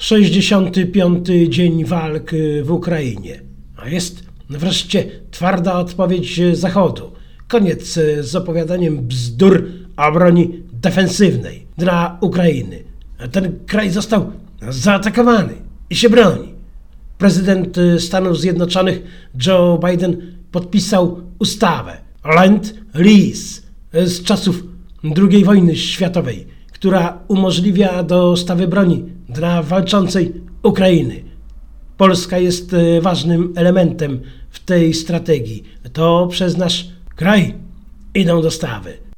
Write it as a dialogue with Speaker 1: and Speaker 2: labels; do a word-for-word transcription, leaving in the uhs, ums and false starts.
Speaker 1: sześćdziesiąty piąty dzień walk w Ukrainie, a jest wreszcie twarda odpowiedź Zachodu. Koniec z opowiadaniem bzdur o broni defensywnej dla Ukrainy. Ten kraj został zaatakowany i się broni. Prezydent Stanów Zjednoczonych Joe Biden podpisał ustawę Lend-Lease z czasów drugiej wojny światowej, która umożliwia dostawy broni dla walczącej Ukrainy. Polska jest ważnym elementem w tej strategii. To przez nasz kraj idą dostawy.